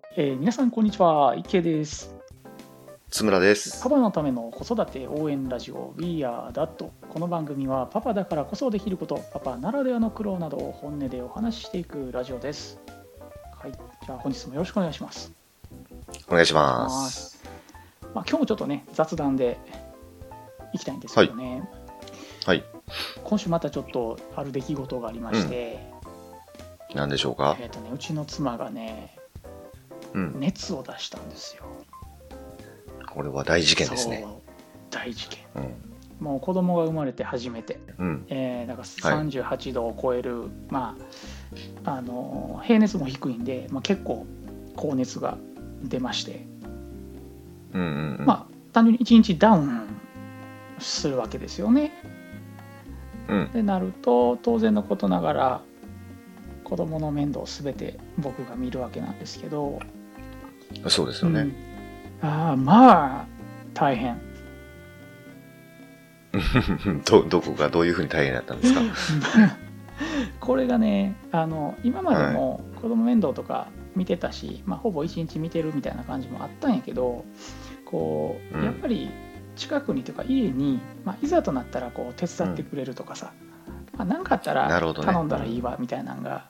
皆さんこんにちは、池です。 津村です。 パパのための子育て応援ラジオ We Are Dad。この番組はパパだからこそできること、パパならではの苦労などを本音でお話ししていくラジオです。はい、じゃあ本日もよろしくお願いします。 お願いします。 今日もちょっとね、雑談でいきたいんですけどね。 はい。 今週またちょっとある出来事がありまして、 何でしょうか。 うちの妻がね、熱を出したんですよ。 これは大事件ですね。 そう、大事件。もう子供が生まれて初めて、だから38度を超える、平熱も低いんで、結構高熱が出まして、単純に1日ダウンするわけですよね。でなると当然のことながら子供の面倒を全て僕が見るわけなんですけど、 そうですよね。 大変。 どこがどういうふうに大変だったんですか。 これがね、今までも子供面倒とか見てたし、ほぼ一日見てるみたいな感じもあったんやけど、やっぱり近くにというか家に、いざとなったら手伝ってくれるとかさ、何かあったら頼んだらいいわみたいなのが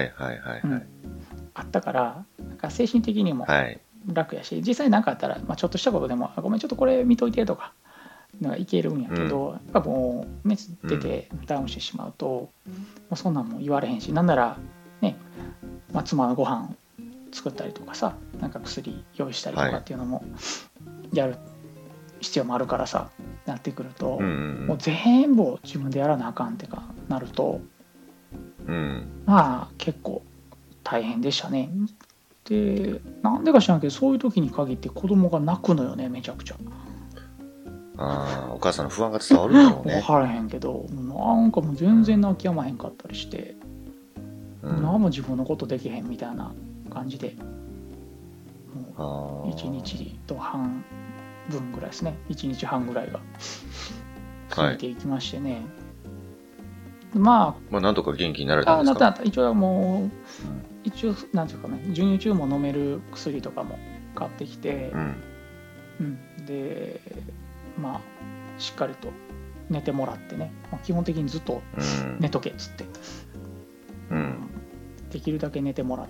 あったから、なんか精神的にも楽やし、実際何かあったら、ちょっとしたことでもごめんちょっとこれ見といてとかいけるんやけど、やっぱもう熱出てダウンしてしまうと、もうそんなんも言われへんし、なんならね、妻のご飯作ったりとかさ、なんか薬用意したりとかっていうのもやる必要もあるからさ、なってくると、もう全部を自分でやらなあかんってかなると、結構大変でしたね。で、なんでか知らんけど、そういう時に限って子供が泣くのよね、めちゃくちゃ。 お母さんの不安が伝わるんだろうね。 分からへんけど、なんかもう全然泣き止まへんかったりして、何も自分のことできへんみたいな感じで、もう1日と半分ぐらいですね、1日半ぐらいが過ぎていきましてね。 なんとか元気になれたんですか。 一応なんていうかね、授乳中も飲める薬とかも買ってきて、でしっかりと寝てもらってね、基本的にずっと寝とけっつって、できるだけ寝てもらって、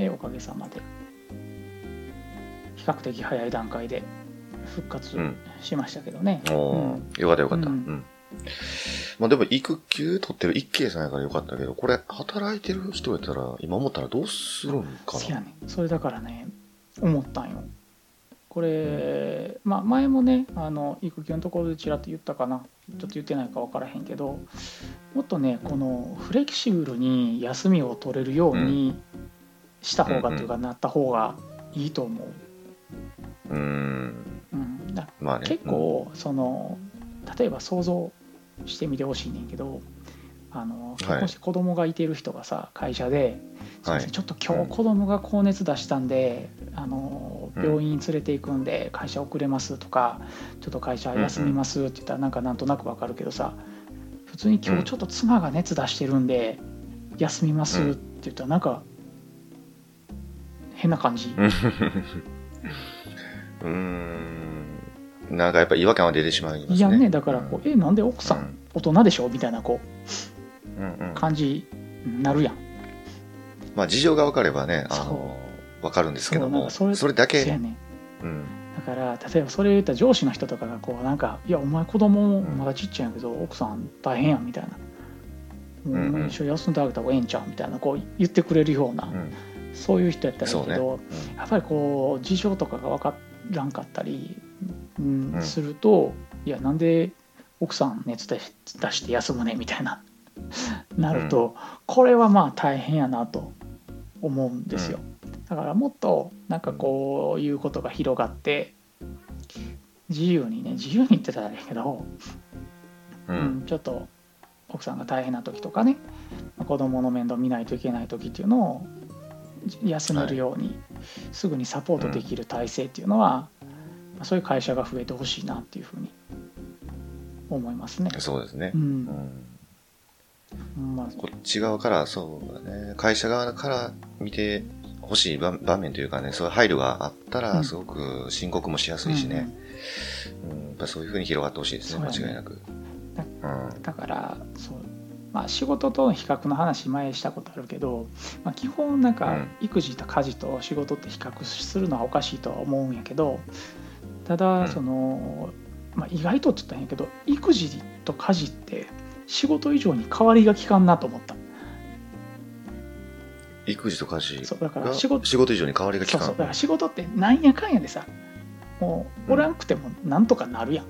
おかげさまで比較的早い段階で復活しましたけどね。 よかったよかった。でも育休取ってる一慶さんやからよかったけど、これ働いてる人やったら今思ったらどうするんかな。 そうやね、それだからね思ったんよ。これ、前もね育休のところでちらっと言ったかな、ちょっと言ってないか分からへんけど、もっとねこのフレキシブルに休みを取れるようにした方がというか、なった方がいいと思う。結構例えば想像してみてほしいねんけど、結婚して子供がいてる人がさ、会社で、ちょっと今日子供が高熱出したんで、病院連れて行くんで会社遅れますとか、ちょっと会社休みますって言ったらなんとなくわかるけどさ、普通に今日ちょっと妻が熱出してるんで休みますって言ったらなんか変な感じ。 なんかやっぱ違和感は出てしまいますね。 いやね、だからなんで奥さん、大人でしょみたいな感じになるやん。 事情が分かればね、分かるんですけども、それだけ。 だから例えばそれ言ったら上司の人とかがなんか、いやお前子供まだちっちゃいんやけど、奥さん大変やんみたいな、もう一緒に休んであげた方がええんちゃうみたいな言ってくれるような、そういう人やったらいいけど、やっぱり事情とかが分からんかったりすると、いやなんで奥さん熱出して休むねみたいななると、これは大変やなと思うんですよ。だからもっとなんかいうことが広がって、自由に言ってたらいいけど、ちょっと奥さんが大変な時とかね、子供の面倒見ないといけない時っていうのを休めるようにすぐにサポートできる体制っていうのは、そういう会社が増えてほしいなっていうふうに思いますね。 そうですね。こっち側から、そうだね、会社側から見て欲しい場面というかね、そういう配慮があったら、すごく申告もしやすいしね。やっぱそういう風に広がってほしいですね、間違いなく。 だからそう、まあ、仕事との比較の話前したことあるけど、まあ、基本なんか育児と家事と仕事って比較するのはおかしいとは思うんやけど、ただその、まあ、意外とって言ったんやけど、育児と家事って仕事以上に変わりがきかんなと思った。 育児と家事そうだから仕事以上に変わりがきかん。 そうだから仕事ってなんやかんやでさ、もうおらんくてもなんとかなるやん。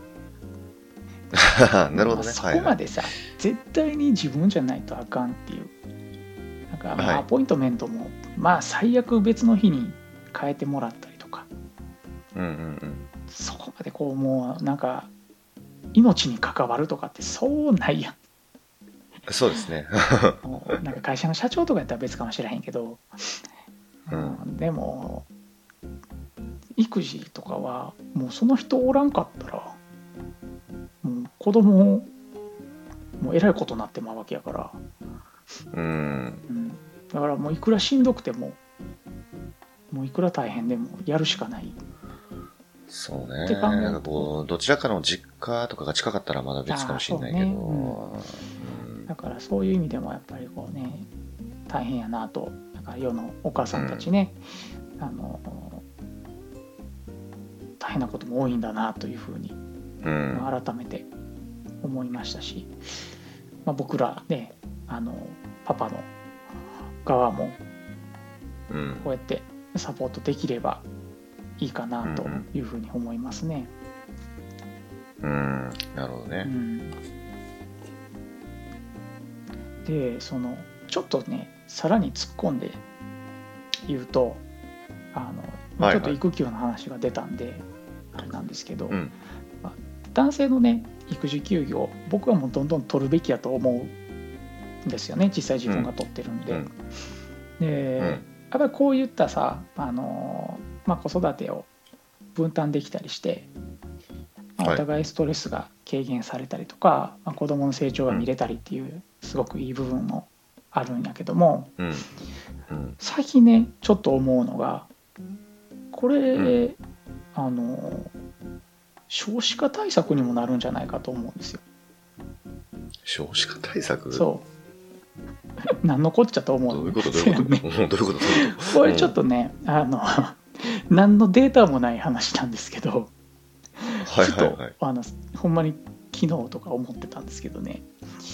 なるほどね。 そこまでさ、絶対に自分じゃないとあかんっていう。なんかまあアポイントメントもまあ最悪別の日に変えてもらったりとか、そこまでこうもうなんか命に関わるとかってそうないやん。 そうですね。 なんか会社の社長とかやったら別かもしれへんけど、でも育児とかはもうその人おらんかったらもう子供もうえらいことになってまうわけやから、だからもういくらしんどくてももういくら大変でもやるしかない。 そうね。なんかこうどちらかの実家とかが近かったらまだ別かもしれないけど、 だからそういう意味でもやっぱりこうね大変やなと、だから世のお母さんたちね、大変なことも多いんだなというふうに、改めて思いましたし、まあ、僕らねパパの側もこうやってサポートできればいいかなというふうに思いますね。 なるほどね。 でそのちょっとねさらに突っ込んで言うとちょっと育休の話が出たんであれなんですけど、まあ、男性のね育児休業僕はもうどんどん取るべきやと思うんですよね、実際自分が取ってるんで。でやっぱりこういったさまあ、子育てを分担できたりして、まあ、お互いストレスが軽減されたりとか、まあ、子どもの成長が見れたりっていうすごくいい部分もあるんやけども、最近ねちょっと思うのがこれ、少子化対策にもなるんじゃないかと思うんですよ。 少子化対策？ そう何のこっちゃと思う。 どういうことどういうことこれちょっとね何のデータもない話なんですけど、ちょっとほんまに昨日とか思ってたんですけどね、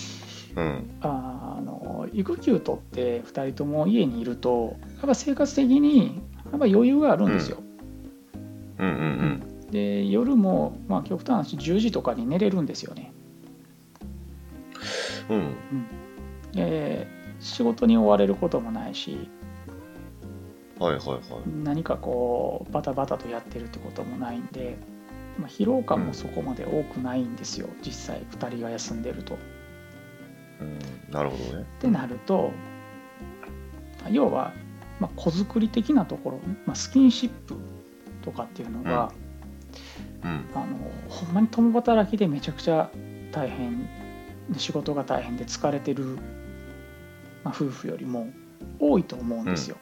育休取って2人とも家にいるとやっぱ生活的にやっぱ余裕があるんですよ。で夜もまあ極端な話10時とかに寝れるんですよね。仕事に追われることもないし、何かこうバタバタとやってるってこともないんで、まあ、疲労感もそこまで多くないんですよ、実際2人が休んでると。 なるほどね。 ってなると要は、まあ、子作り的なところ、まあ、スキンシップとかっていうのが、ほんまに共働きでめちゃくちゃ大変仕事が大変で疲れてる、まあ、夫婦よりも多いと思うんですよ。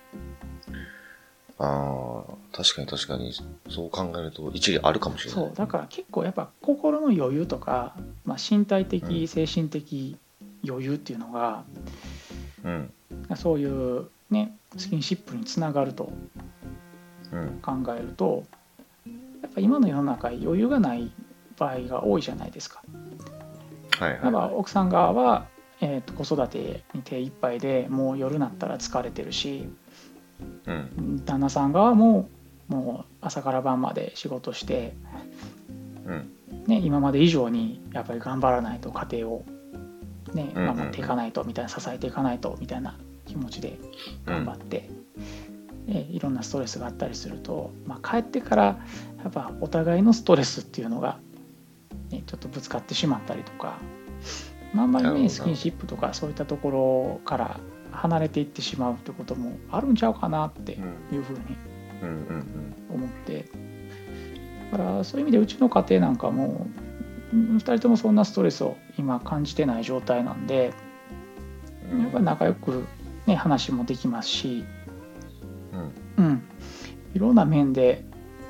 確かにそう考えると一理あるかもしれない。 そうだから結構やっぱ心の余裕とか、まあ、身体的、精神的余裕っていうのが、そういうねスキンシップにつながると考えると、やっぱ今の世の中余裕がない場合が多いじゃないですか。やっぱ奥さん側は、子育てに手一杯でもう夜になったら疲れてるし、旦那さん側ももう朝から晩まで仕事して、今まで以上にやっぱり頑張らないと家庭を、守っていかないとみたいな、支えていかないとみたいな気持ちで頑張って、いろんなストレスがあったりすると、まあ、帰ってからやっぱお互いのストレスっていうのが、ちょっとぶつかってしまったりとか、あんまりねスキンシップとかそういったところから離れていってしまうってこともあるんちゃうかなっていうふうに思って、だからそういう意味でうちの家庭なんかも2人ともそんなストレスを今感じてない状態なんで、やっぱり仲良く、話もできますし、 いろんな面で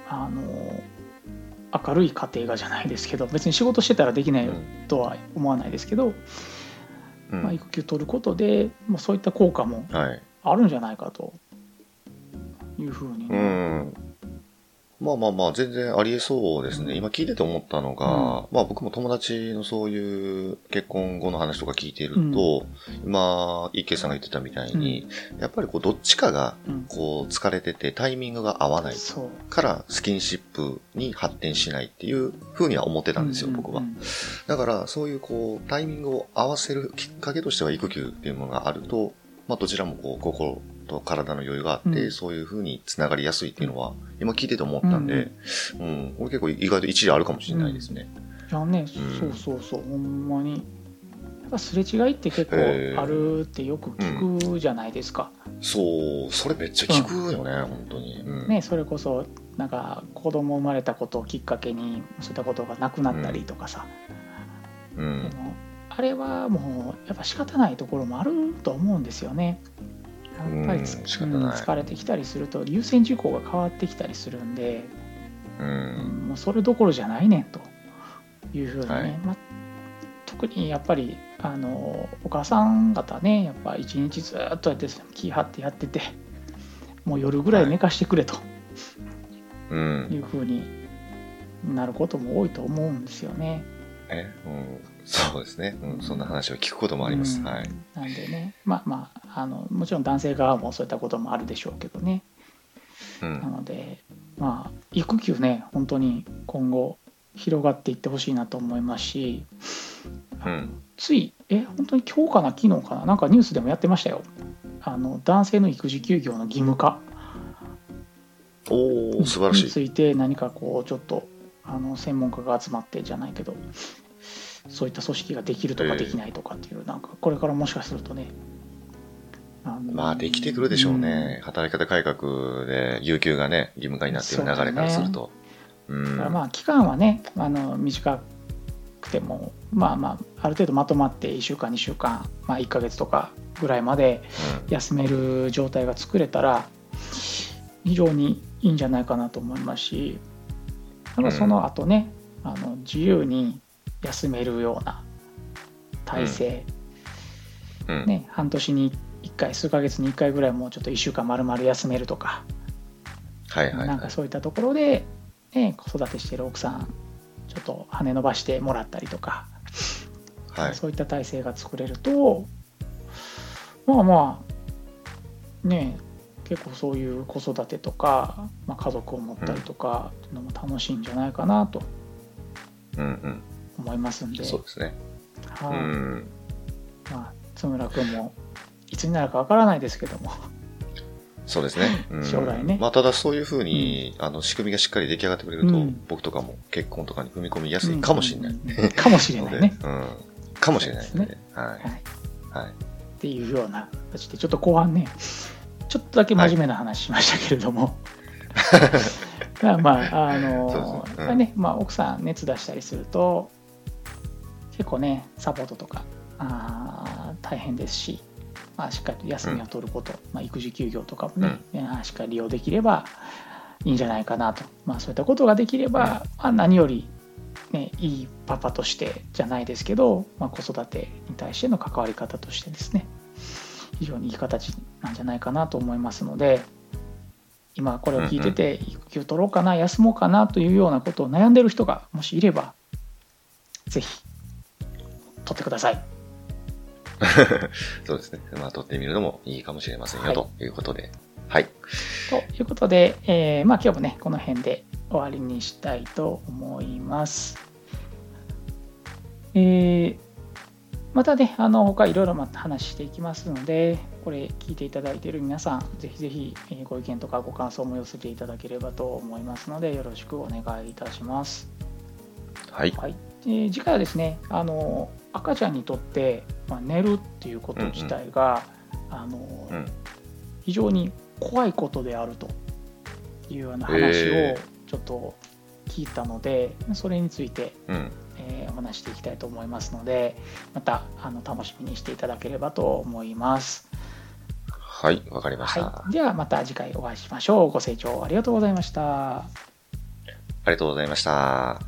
明るい家庭がじゃないですけど、別に仕事してたらできないとは思わないですけど、育休取ることで、そういった効果もあるんじゃないかというふうに、 まあ全然ありえそうですね。今聞いてて思ったのが、僕も友達のそういう結婚後の話とか聞いていると、今、池さんが言ってたみたいに、やっぱりどっちかが疲れててタイミングが合わないからスキンシップに発展しないっていうふうには思ってたんですよ、僕は。だからそういうタイミングを合わせるきっかけとしては育休っていうものがあると、どちらも心と体の余裕があって、そういう風につながりやすいっていうのは、今聞いてて思ったんで、俺結構意外と一理あるかもしれないですね。 いやね、そう、ほんまに。やっぱすれ違いって結構あるってよく聞くじゃないですか。 そう、それめっちゃ聞くよね、本当に。 ね、それこそ、なんか子供生まれたことをきっかけに、そういったことがなくなったりとかさ。あれはもう、やっぱ仕方ないところもあると思うんですよね。やっぱり疲れてきたりすると優先事項が変わってきたりするんで、もうそれどころじゃないねんというふうにね、特にやっぱりお母さん方ね、やっぱ一日ずっとやって気張ってやってて、もう夜ぐらい寝かしてくれというふうになることも多いと思うんですよね。 そうですね、そんな話を聞くこともあります。なんでね、もちろん男性側もそういったこともあるでしょうけどね。なので、育休ね、本当に今後広がっていってほしいなと思いますし、つい本当に今日かな昨日かな、なんかニュースでもやってましたよ。男性の育児休業の義務化素晴らしいについて何かちょっと専門家が集まってじゃないけど、そういった組織ができるとかできないとかっていう、なんかこれからもしかするとね、 できてくるでしょうね。働き方改革で有給がね義務化になっている流れからすると、 だから期間はね短くてもある程度まとまって1週間2週間、1ヶ月とかぐらいまで休める状態が作れたら非常にいいんじゃないかなと思いますし、その後ね、自由に休めるような体制、半年に1回数ヶ月に1回ぐらいもうちょっと1週間丸々休めるとか、なんかそういったところで、子育てしてる奥さんちょっと羽伸ばしてもらったりとか、そういった体制が作れると結構そういう子育てとか、家族を持ったりとかっていうのも楽しいんじゃないかなと思いますんで、 そうですね。 津村君もいつになるかわからないですけども、 そうですね。 将来ね。 ただそういうふうに、仕組みがしっかり出来上がってくれると、僕とかも結婚とかに踏み込みやすいかもしれない。 かもしれないね。 かもしれないですね。 っていうような形で、ちょっと後半ね、ちょっとだけ真面目な話しましたけれども、奥さん熱出したりすると結構ねサポートとか大変ですし、しっかり休みを取ること、育児休業とかもね、しっかり利用できればいいんじゃないかなと、そういったことができれば、何より、いいパパとしてじゃないですけど、子育てに対しての関わり方としてですね、非常にいい形なんじゃないかなと思いますので、今これを聞いてて育休取ろうかな休もうかなというようなことを悩んでる人がもしいれば、ぜひ取ってください。 そうですね。取ってみるのもいいかもしれませんよ、ということで。ということで、今日もねこの辺で終わりにしたいと思います。またね他いろいろ話していきますので、これ聞いていただいている皆さん、ぜひぜひご意見とかご感想も寄せていただければと思いますので、よろしくお願いいたします。次回はですね、赤ちゃんにとって、寝るっていうこと自体が、非常に怖いことであるというような話をちょっと聞いたので、それについて、お話していきたいと思いますので、また楽しみにしていただければと思います。 はい、わかりました。 はい、ではまた次回お会いしましょう。ご清聴ありがとうございました。 ありがとうございました。